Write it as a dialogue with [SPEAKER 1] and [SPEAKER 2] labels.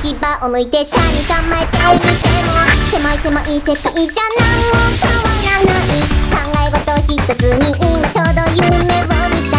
[SPEAKER 1] 牙を向いて車に構えてみても狭い狭い世界じゃ何も変わらない考え事一つに今ちょうど夢を見て